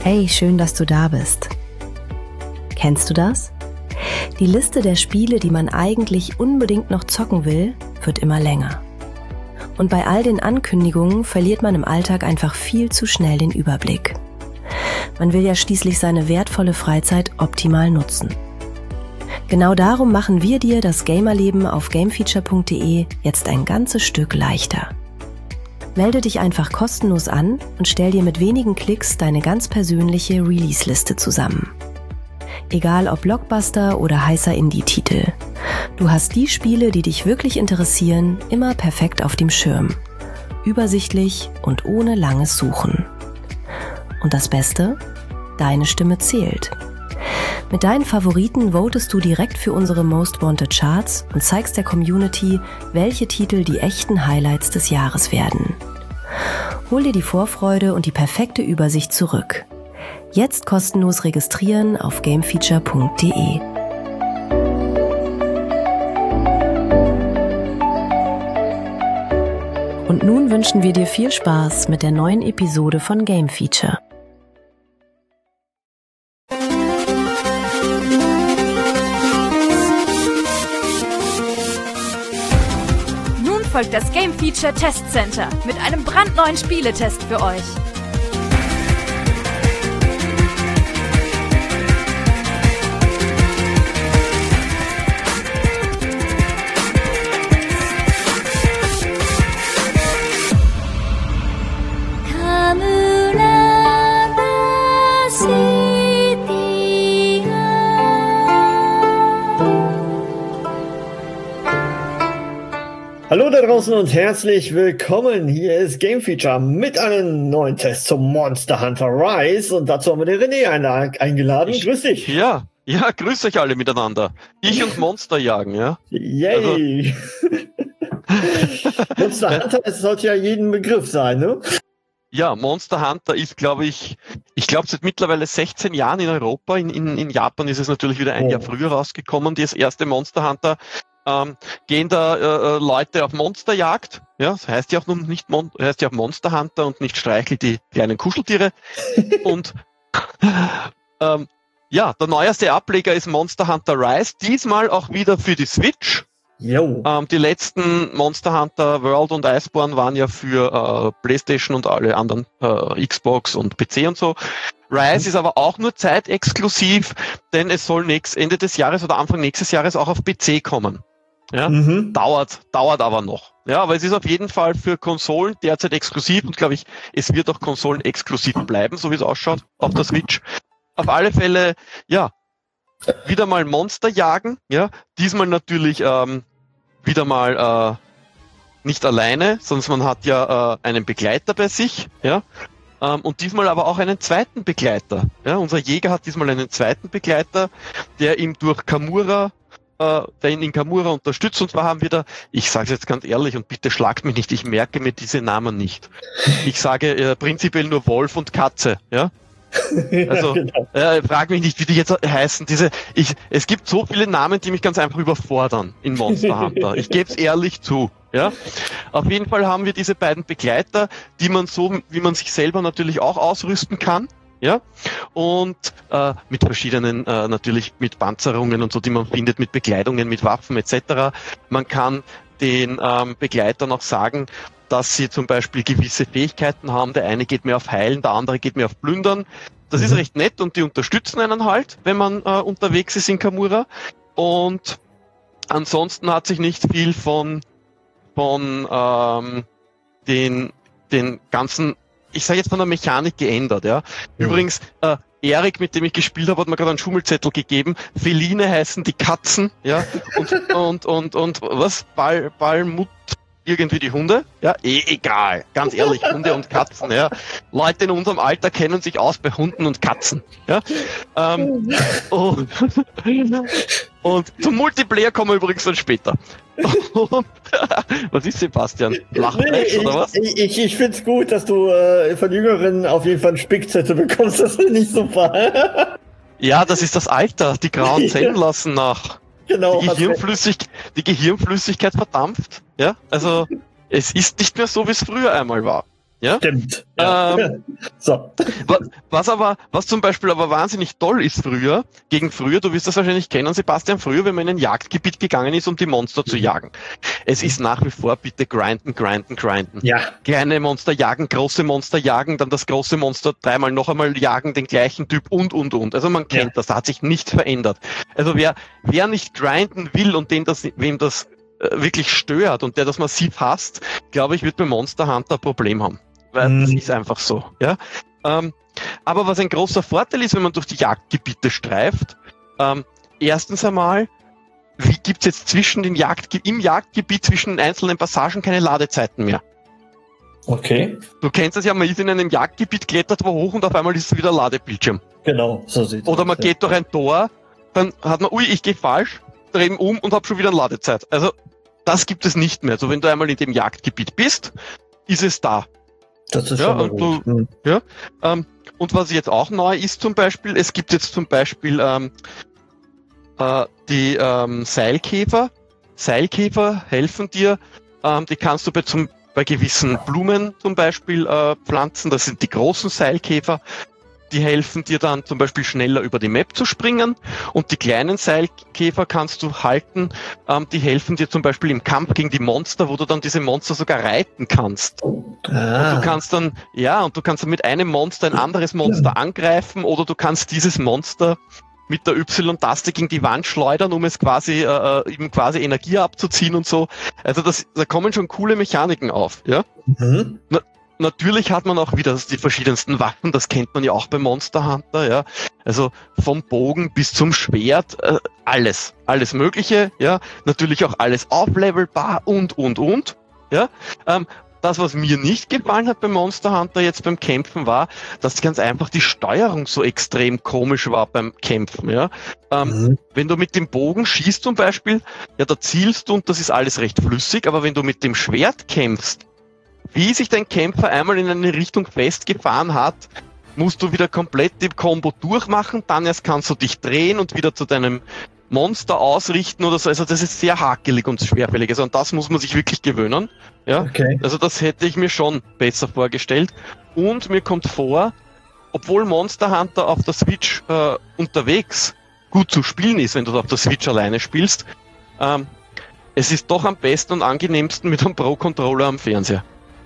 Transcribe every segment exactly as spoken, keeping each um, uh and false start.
Hey, schön, dass du da bist. Kennst du das? Die Liste der Spiele, die man eigentlich unbedingt noch zocken will, wird immer länger. Und bei all den Ankündigungen verliert man im Alltag einfach viel zu schnell den Überblick. Man will ja schließlich seine wertvolle Freizeit optimal nutzen. Genau darum machen wir dir das Gamerleben auf gamefeature punkt de jetzt ein ganzes Stück leichter. Melde dich einfach kostenlos an und stell dir mit wenigen Klicks deine ganz persönliche Release-Liste zusammen. Egal ob Blockbuster oder heißer Indie-Titel. Du hast die Spiele, die dich wirklich interessieren, immer perfekt auf dem Schirm. Übersichtlich und ohne langes Suchen. Und das Beste? Deine Stimme zählt. Mit deinen Favoriten votest du direkt für unsere Most Wanted Charts und zeigst der Community, welche Titel die echten Highlights des Jahres werden. Hol dir die Vorfreude und die perfekte Übersicht zurück. Jetzt kostenlos registrieren auf gamefeature punkt de. Und nun wünschen wir dir viel Spaß mit der neuen Episode von Game Feature. Folgt das Game Feature Test Center mit einem brandneuen Spieletest für euch. Hallo da draußen und herzlich willkommen. Hier ist Game Feature mit einem neuen Test zum Monster Hunter Rise und dazu haben wir den René eingeladen. Ich, Grüß dich. Ja, ja, grüß euch alle miteinander. Ich und Monster jagen, ja. Yay. Also. Monster Hunter, es sollte ja jedem Begriff sein, ne? Ja, Monster Hunter ist, glaube ich, ich glaube seit mittlerweile sechzehn Jahren in Europa. In, in, in Japan ist es natürlich wieder ein oh. Jahr früher rausgekommen, das erste Monster Hunter. Ähm, gehen da äh, Leute auf Monsterjagd, ja, das heißt ja auch noch nicht Mon- heißt ja auch Monster Hunter und nicht Streichel die kleinen Kuscheltiere. Und ähm, ja, der neueste Ableger ist Monster Hunter Rise, diesmal auch wieder für die Switch. Jo. Ähm, die letzten Monster Hunter World und Iceborne waren ja für äh, PlayStation und alle anderen äh, Xbox und P C und so. Rise mhm. ist aber auch nur zeitexklusiv, denn es soll nächst, Ende des Jahres oder Anfang nächstes Jahres auch auf P C kommen. Ja, mhm. dauert, dauert aber noch. Ja, aber es ist auf jeden Fall für Konsolen derzeit exklusiv und glaube ich, es wird auch Konsolen exklusiv bleiben, so wie es ausschaut, auf der Switch. Auf alle Fälle, ja, wieder mal Monster jagen, ja, diesmal natürlich ähm, wieder mal äh, nicht alleine, sonst man hat ja äh, einen Begleiter bei sich, ja, ähm, und diesmal aber auch einen zweiten Begleiter. Ja, unser Jäger hat diesmal einen zweiten Begleiter, der ihm durch Kamura der ihn in Kamura unterstützt, und zwar haben wir da, ich sage es jetzt ganz ehrlich und bitte schlagt mich nicht, ich merke mir diese Namen nicht. Ich sage äh, prinzipiell nur Wolf und Katze, ja? Also, ja, genau. äh, frag mich nicht, wie die jetzt heißen. Diese, ich, es gibt so viele Namen, die mich ganz einfach überfordern in Monster Hunter. Ich gebe es ehrlich zu. Ja? Auf jeden Fall haben wir diese beiden Begleiter, die man so, wie man sich selber natürlich auch ausrüsten kann. Ja, und äh, mit verschiedenen, äh, natürlich mit Panzerungen und so, die man findet, mit Bekleidungen, mit Waffen et cetera. Man kann den ähm, Begleitern auch sagen, dass sie zum Beispiel gewisse Fähigkeiten haben. Der eine geht mehr auf Heilen, der andere geht mehr auf Plündern. Das mhm. ist recht nett und die unterstützen einen halt, wenn man äh, unterwegs ist in Kamura. Und ansonsten hat sich nicht viel von, von ähm, den, den ganzen, ich sage jetzt von der Mechanik geändert, ja. Mhm. Übrigens, äh, Erik, mit dem ich gespielt habe, hat mir gerade einen Schummelzettel gegeben. Feline heißen die Katzen, ja. Und, und, und, und, was? Ball, Ballmut, irgendwie die Hunde? Ja, eh egal. Ganz ehrlich, Hunde und Katzen, ja. Leute in unserem Alter kennen sich aus bei Hunden und Katzen, ja. Ähm, und, und zum Multiplayer kommen wir übrigens dann später. Und, was ist, Sebastian? Lacht nee, rechts, oder was? Ich, ich, ich finde es gut, dass du äh, von Jüngeren auf jeden Fall einen Spickzettel bekommst. Das ist nicht super. Ja, das ist das Alter. Die grauen Zellen lassen nach. Genau. Die, Gehirnflüssig, die Gehirnflüssigkeit verdampft. Ja, also es ist nicht mehr so, wie es früher einmal war. Ja? Stimmt. Ja. Ähm, so. Was aber, was zum Beispiel aber wahnsinnig toll ist früher, gegen früher, du wirst das wahrscheinlich kennen, Sebastian, früher, wenn man in ein Jagdgebiet gegangen ist, um die Monster zu jagen. Es ist nach wie vor bitte grinden, grinden, grinden. Ja. Kleine Monster jagen, große Monster jagen, dann das große Monster dreimal noch einmal jagen, den gleichen Typ und, und, und. Also man kennt ja. das, da hat sich nichts verändert. Also wer, wer nicht grinden will und den das, wem das äh, wirklich stört und der das massiv hasst, glaube ich, wird bei Monster Hunter ein Problem haben. Weil mm. das ist einfach so, ja. Ähm, aber was ein großer Vorteil ist, wenn man durch die Jagdgebiete streift, ähm, erstens einmal, wie gibt's jetzt zwischen den Jagdge- im Jagdgebiet zwischen den einzelnen Passagen keine Ladezeiten mehr. Okay. Du kennst es ja, man ist in einem Jagdgebiet, klettert wo hoch und auf einmal ist es wieder Ladebildschirm. Genau, so sieht es aus. Oder man geht durch ein Tor, dann hat man, ui, ich gehe falsch, drehe um und habe schon wieder eine Ladezeit. Also das gibt es nicht mehr. Also wenn du einmal in dem Jagdgebiet bist, ist es da. Das ist ja, schon mal und gut. Du, hm. ja, ähm, und was jetzt auch neu ist zum Beispiel, es gibt jetzt zum Beispiel ähm, äh, die ähm, Seilkäfer. Seilkäfer helfen dir, ähm, die kannst du bei, zum, bei gewissen Blumen zum Beispiel äh, pflanzen, das sind die großen Seilkäfer. Die helfen dir dann zum Beispiel schneller über die Map zu springen und die kleinen Seilkäfer kannst du halten, ähm, die helfen dir zum Beispiel im Kampf gegen die Monster, wo du dann diese Monster sogar reiten kannst. Ah. Und du kannst dann, ja, und du kannst dann mit einem Monster ein anderes Monster angreifen oder du kannst dieses Monster mit der Y-Taste gegen die Wand schleudern, um es quasi, äh, eben quasi Energie abzuziehen und so. Also das, da kommen schon coole Mechaniken auf, ja. Mhm. Na, Natürlich hat man auch wieder die verschiedensten Waffen, das kennt man ja auch bei Monster Hunter, ja. Also vom Bogen bis zum Schwert, äh, alles, alles Mögliche, ja. Natürlich auch alles auflevelbar und, und, und, ja. Ähm, das, was mir nicht gefallen hat bei Monster Hunter jetzt beim Kämpfen war, dass ganz einfach die Steuerung so extrem komisch war beim Kämpfen, ja. Ähm, mhm. Wenn du mit dem Bogen schießt zum Beispiel, ja, da zielst du und das ist alles recht flüssig, aber wenn du mit dem Schwert kämpfst, wie sich dein Kämpfer einmal in eine Richtung festgefahren hat, musst du wieder komplett die Combo durchmachen, dann erst kannst du dich drehen und wieder zu deinem Monster ausrichten oder so. Also das ist sehr hakelig und schwerfällig. Also an das muss man sich wirklich gewöhnen. Ja? Okay. Also das hätte ich mir schon besser vorgestellt. Und mir kommt vor, obwohl Monster Hunter auf der Switch äh, unterwegs gut zu spielen ist, wenn du auf der Switch alleine spielst, ähm, es ist doch am besten und angenehmsten mit einem Pro-Controller am Fernseher.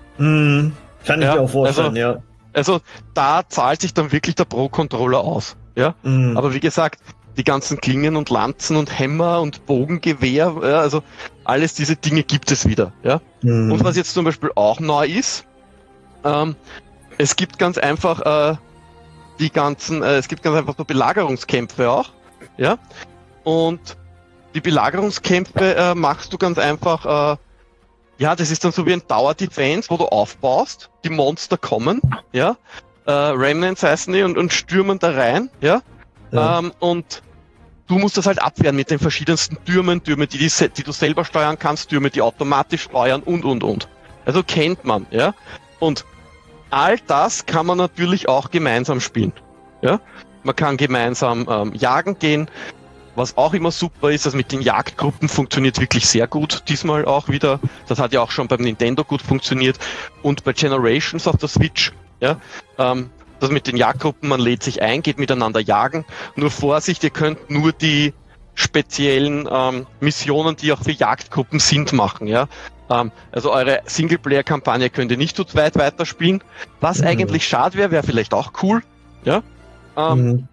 Mm, kann ich ja, mir auch vorstellen, also, ja. Also da zahlt sich dann wirklich der Pro-Controller aus. Ja? Mm. Aber wie gesagt, die ganzen Klingen und Lanzen und Hämmer und Bogengewehr, ja, also alles diese Dinge gibt es wieder. Ja? Mm. Und was jetzt zum Beispiel auch neu ist, ähm, es gibt ganz einfach äh, die ganzen, äh, es gibt ganz einfach so Belagerungskämpfe auch. Ja? Und die Belagerungskämpfe äh, machst du ganz einfach, äh, ja, das ist dann so wie ein Tower Defense, wo du aufbaust, die Monster kommen, ja, äh, Remnants heißen die und, und stürmen da rein, ja, ja. Ähm, und du musst das halt abwehren mit den verschiedensten Türmen, Türme, die, die, die du selber steuern kannst, Türme, die automatisch steuern und, und, und. Also kennt man, ja, und all das kann man natürlich auch gemeinsam spielen, ja, man kann gemeinsam ähm, jagen gehen. Was auch immer super ist, das mit den Jagdgruppen funktioniert wirklich sehr gut, diesmal auch wieder. Das hat ja auch schon beim Nintendo gut funktioniert. Und bei Generations auf der Switch, ja, ähm, das mit den Jagdgruppen, man lädt sich ein, geht miteinander jagen. Nur Vorsicht, ihr könnt nur die speziellen ähm, Missionen, die auch für Jagdgruppen sind, machen, ja. Ähm, also eure Singleplayer-Kampagne könnt ihr nicht zu zweit weiterspielen. Was mhm. eigentlich schade wäre, wäre vielleicht auch cool, ja. Ähm, mhm.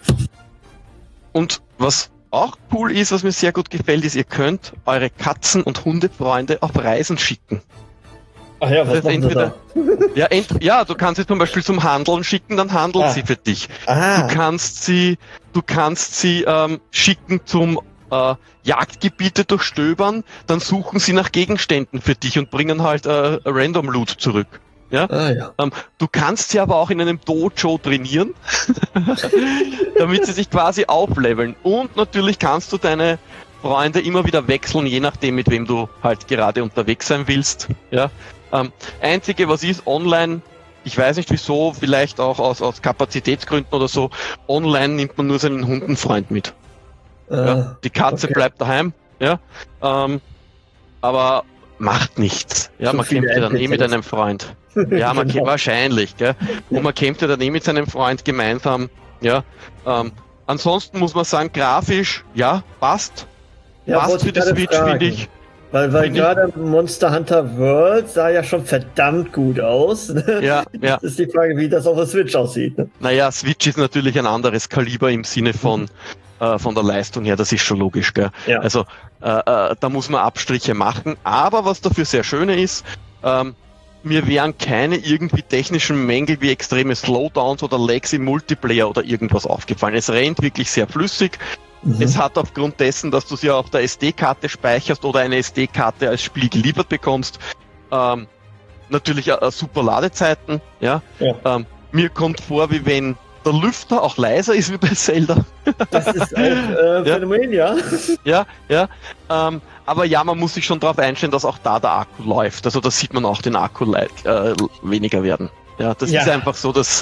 Und was auch cool ist, was mir sehr gut gefällt, ist, ihr könnt eure Katzen- und Hundefreunde auf Reisen schicken. Ach ja, was das heißt, entweder, ja, ent, ja, du kannst sie zum Beispiel zum Handeln schicken, dann handelt ah. sie für dich. Ah. Du kannst sie, du kannst sie ähm, schicken zum äh, Jagdgebiete durchstöbern, dann suchen sie nach Gegenständen für dich und bringen halt äh, Random Loot zurück. Ja? Ah, ja. Ähm, du kannst sie aber auch in einem Dojo trainieren, damit sie sich quasi aufleveln. Und natürlich kannst du deine Freunde immer wieder wechseln, je nachdem, mit wem du halt gerade unterwegs sein willst. Ja? Ähm, einzige, was ist, online, ich weiß nicht wieso, vielleicht auch aus, aus Kapazitätsgründen oder so, online nimmt man nur seinen Hundenfreund mit. Ah, ja? Die Katze okay. bleibt daheim. Ja? Ähm, aber macht nichts. Ja, So man kämpft ja dann eh mit N P Cs. einem Freund. Ja, man Genau. kämpft wahrscheinlich, gell? Und man kämpft ja dann eh mit seinem Freund gemeinsam. Ja, ähm, ansonsten muss man sagen, grafisch, ja, passt. Ja, passt wollte für ich die gerade Switch, fragen. finde ich. Weil, weil Finde ich- gerade Monster Hunter World sah ja schon verdammt gut aus. Ja, ja. Das ist die Frage, wie das auf der Switch aussieht. Ne? Naja, Switch ist natürlich ein anderes Kaliber im Sinne von, äh, von der Leistung her, das ist schon logisch, gell? Ja. Also, äh, äh, da muss man Abstriche machen. Aber was dafür sehr schöne ist, ähm, mir wären keine irgendwie technischen Mängel wie extreme Slowdowns oder Lags im Multiplayer oder irgendwas aufgefallen. Es rennt wirklich sehr flüssig. Mhm. Es hat aufgrund dessen, dass du es ja auf der S D-Karte speicherst oder eine S D-Karte als Spiel geliefert bekommst, ähm, natürlich äh, super Ladezeiten. Ja? Ja. Ähm, mir kommt vor, wie wenn der Lüfter auch leiser ist wie bei Zelda. Das ist auch äh, Phänomen, ja. Ja, ja. Ähm, aber ja, man muss sich schon darauf einstellen, dass auch da der Akku läuft. Also da sieht man auch den Akku le- äh, weniger werden. Ja, das Ja. ist einfach so, dass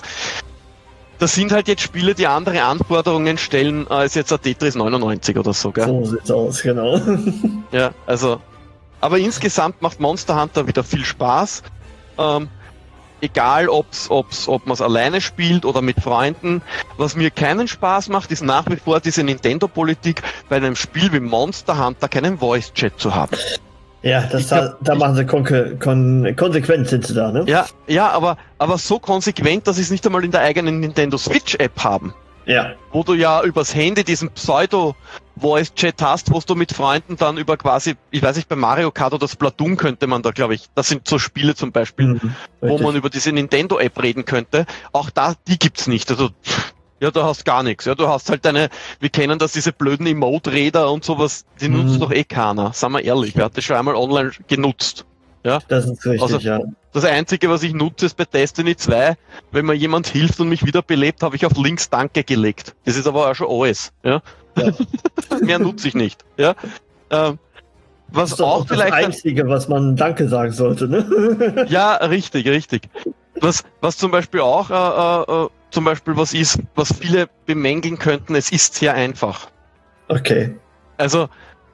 das sind halt jetzt Spiele, die andere Anforderungen stellen als jetzt ein Tetris neunundneunzig oder so, gell? So sieht's aus, genau. Ja, also, aber insgesamt macht Monster Hunter wieder viel Spaß. Ähm, egal, ob's, ob's, ob man es alleine spielt oder mit Freunden. Was mir keinen Spaß macht, ist nach wie vor diese Nintendo-Politik, bei einem Spiel wie Monster Hunter keinen Voice-Chat zu haben. Ja, das Ich da, hab- da machen sie kon kon konsequent sind sie da, ne? Ja, ja, aber, aber so konsequent, dass sie es nicht einmal in der eigenen Nintendo Switch-App haben. Ja. Wo du ja übers Handy diesen Pseudo-Voice-Chat hast, wo du mit Freunden dann über quasi, ich weiß nicht, bei Mario Kart oder Splatoon könnte man da, glaube ich, das sind so Spiele zum Beispiel, Mhm, wo richtig. man über diese Nintendo-App reden könnte. Auch da, die gibt's nicht. Also, ja, du hast gar nichts. Ja, du hast halt deine, wir kennen das, diese blöden Emote-Räder und sowas, die Mhm. nutzt doch eh keiner. Sagen wir ehrlich, wer hat das schon einmal online genutzt? Das ist richtig, Also- ja. Das Einzige, was ich nutze, ist bei Destiny zwei, wenn mir jemand hilft und mich wiederbelebt, habe ich auf links Danke gelegt. Das ist aber auch schon alles. Ja? Ja. Mehr nutze ich nicht. Ja? Ähm, Das was ist doch auch auch das vielleicht... Einzige, was man Danke sagen sollte, ne? Ja, richtig, richtig. Was, was zum Beispiel auch, äh, äh, zum Beispiel was ist, was viele bemängeln könnten, es ist sehr einfach. Okay. Also,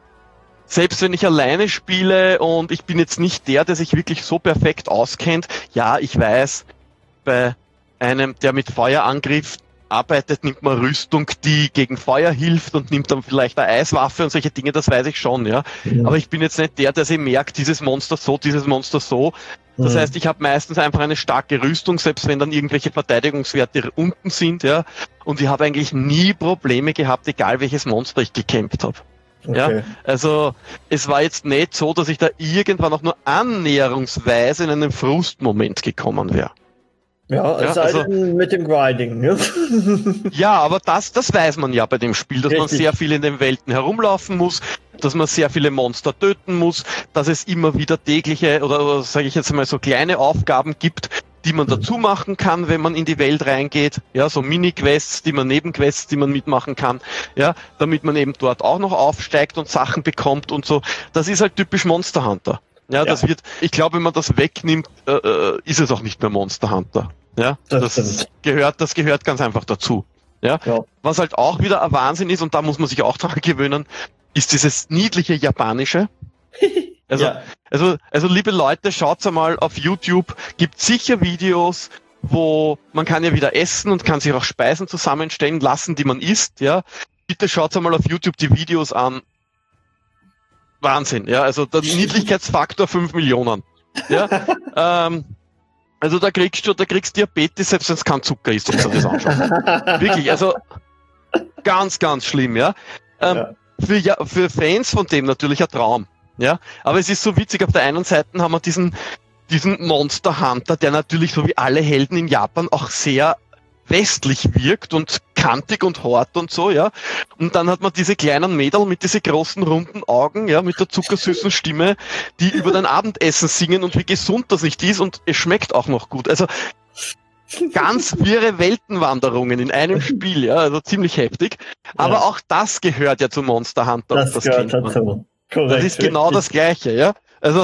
selbst wenn ich alleine spiele und ich bin jetzt nicht der, der sich wirklich so perfekt auskennt, ja, ich weiß, bei einem, der mit Feuerangriff arbeitet, nimmt man Rüstung, die gegen Feuer hilft und nimmt dann vielleicht eine Eiswaffe und solche Dinge, das weiß ich schon, ja. Ja. Aber ich bin jetzt nicht der, der sich merkt, dieses Monster so, dieses Monster so. Das Mhm. heißt, ich habe meistens einfach eine starke Rüstung, selbst wenn dann irgendwelche Verteidigungswerte unten sind, ja. Und ich habe eigentlich nie Probleme gehabt, egal welches Monster ich gekämpft habe. Okay. Ja, also es war jetzt nicht so, dass ich da irgendwann auch nur annäherungsweise in einen Frustmoment gekommen wäre. Ja, es Ja, sei also- denn mit dem Grinding, ne? Ja, aber das, das weiß man ja bei dem Spiel, dass man Richtig. sehr viel in den Welten herumlaufen muss, dass man sehr viele Monster töten muss, dass es immer wieder tägliche oder, oder sage ich jetzt mal so kleine Aufgaben gibt, die man dazu machen kann, wenn man in die Welt reingeht. Ja, so Mini-Quests, die man Nebenquests, die man mitmachen kann. Ja, damit man eben dort auch noch aufsteigt und Sachen bekommt und so. Das ist halt typisch Monster Hunter. Ja, Ja. das wird, ich glaube, wenn man das wegnimmt, äh, äh, ist es auch nicht mehr Monster Hunter. Ja, Das das, stimmt. gehört, das gehört ganz einfach dazu. Ja? Ja. Was halt auch wieder ein Wahnsinn ist, und da muss man sich auch dran gewöhnen, ist dieses niedliche Japanische. Also, Ja. also, also liebe Leute, schaut's einmal auf YouTube, gibt sicher Videos, wo man kann ja wieder essen und kann sich auch Speisen zusammenstellen lassen, die man isst, ja. Bitte schaut's einmal auf YouTube die Videos an. Wahnsinn, ja, also der Niedlichkeitsfaktor fünf Millionen. Ja, ähm, also da kriegst du, da kriegst Diabetes, selbst wenn es kein Zucker ist, wenn du das anschaust. Wirklich, also ganz, ganz schlimm, ja. Ähm, Ja. Für, ja, für Fans von dem natürlich ein Traum, ja. Aber es ist so witzig, auf der einen Seite haben wir diesen, diesen Monster Hunter, der natürlich so wie alle Helden in Japan auch sehr westlich wirkt und kantig und hart und so, ja. Und dann hat man diese kleinen Mädel mit diese großen runden Augen, ja, mit der zuckersüßen Stimme, die über dein Abendessen singen und wie gesund das nicht ist und es schmeckt auch noch gut. Also ganz wirre Weltenwanderungen in einem Spiel, ja, also ziemlich heftig. Aber Ja. auch das gehört ja zu Monster Hunter. Das, und gehört kennt man. dazu. Korrekt, Das ist genau richtig. das Gleiche, ja. Also,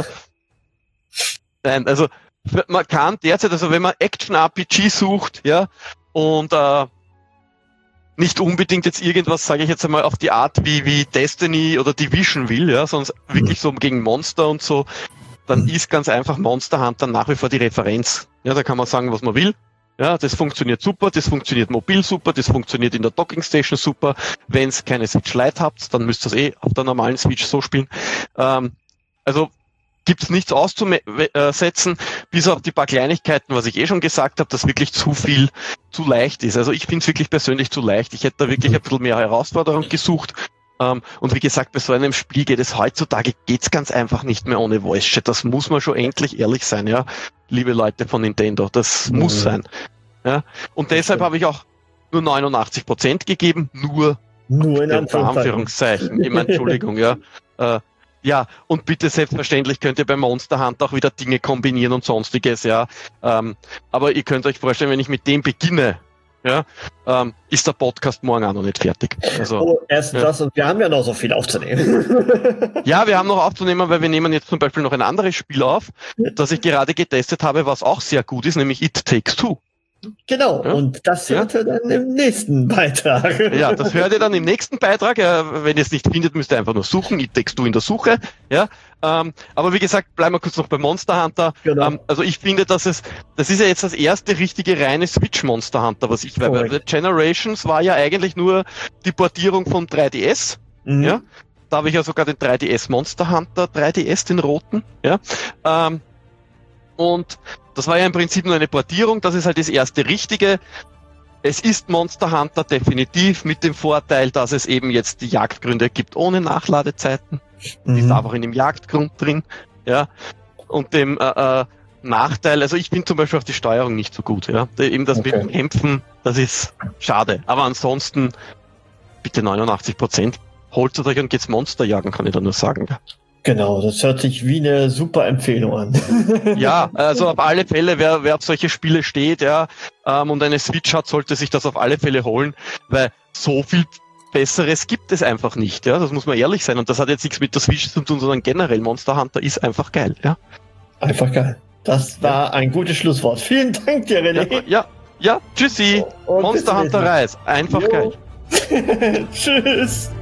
nein, also man kann derzeit, also wenn man Action-R P G sucht, ja, und äh, nicht unbedingt jetzt irgendwas, sage ich jetzt einmal, auf die Art wie, wie Destiny oder Division will, ja, sondern wirklich so gegen Monster und so, dann Mhm. ist ganz einfach Monster Hunter nach wie vor die Referenz. Ja, da kann man sagen, was man will. Ja, das funktioniert super, das funktioniert mobil super, das funktioniert in der Docking Station super. Wenn es keine Switch Lite habt, dann müsst ihr es eh auf der normalen Switch so spielen. Ähm, also gibt es nichts auszusetzen, bis auf die paar Kleinigkeiten, was ich eh schon gesagt habe, dass wirklich zu viel, zu leicht ist. Also ich finde es wirklich persönlich zu leicht. Ich hätte da wirklich ein bisschen mehr Herausforderung gesucht. Um, und wie gesagt, bei so einem Spiel geht es heutzutage, geht's ganz einfach nicht mehr ohne Voice Chat. Das muss man schon endlich ehrlich sein, ja, liebe Leute von Nintendo. Das mhm. muss sein. Ja. Und das deshalb habe ich auch nur neunundachtzig Prozent gegeben, nur, nur in Anführungszeichen. Anführungszeichen. Ich meine, Entschuldigung, ja. Uh, ja, und bitte selbstverständlich könnt ihr bei Monster Hunter auch wieder Dinge kombinieren und sonstiges, ja. Um, aber ihr könnt euch vorstellen, wenn ich mit dem beginne, ja, ähm, ist der Podcast morgen auch noch nicht fertig. Also, oh, erst ja. das und wir haben ja noch so viel aufzunehmen. Ja, wir haben noch aufzunehmen, weil wir nehmen jetzt zum Beispiel noch ein anderes Spiel auf, das ich gerade getestet habe, was auch sehr gut ist, nämlich It Takes Two. Genau, ja? und das hört ihr ja. dann im nächsten Beitrag. Ja, das hört ihr dann im nächsten Beitrag. Ja, wenn ihr es nicht findet, müsst ihr einfach nur suchen. It Takes Two in der Suche. Ja, ähm, aber wie gesagt, bleiben wir kurz noch bei Monster Hunter. Genau. Ähm, also ich finde, dass es, das ist ja jetzt das erste richtige reine Switch Monster Hunter, was ich weiß. Weil Generations war ja eigentlich nur die Portierung vom drei D S. Mhm. Ja, da habe ich ja sogar den drei D S Monster Hunter drei D S, den roten. Ja, ähm, und das war ja im Prinzip nur eine Portierung, das ist halt das erste Richtige. Es ist Monster Hunter definitiv mit dem Vorteil, dass es eben jetzt die Jagdgründe gibt ohne Nachladezeiten. Mhm. Die ist einfach in dem Jagdgrund drin. Ja. Und dem äh, äh, Nachteil, also ich finde zum Beispiel auch die Steuerung nicht so gut. Ja. Eben das okay. mit dem Kämpfen, das ist schade. Aber ansonsten bitte neunundachtzig Prozent. Holt euch und geht's Monster jagen, kann ich da nur sagen. Genau, das hört sich wie eine super Empfehlung an. Ja, also auf alle Fälle, wer, wer auf solche Spiele steht, ja, ähm, und eine Switch hat, sollte sich das auf alle Fälle holen, weil so viel Besseres gibt es einfach nicht, ja, das muss man ehrlich sein. Und das hat jetzt nichts mit der Switch zu tun, sondern generell Monster Hunter ist einfach geil, ja. Einfach geil. Das war ja. ein gutes Schlusswort. Vielen Dank dir, René. Ja, ja, ja tschüssi. Und Monster Hunter Reis, einfach jo. geil. Tschüss.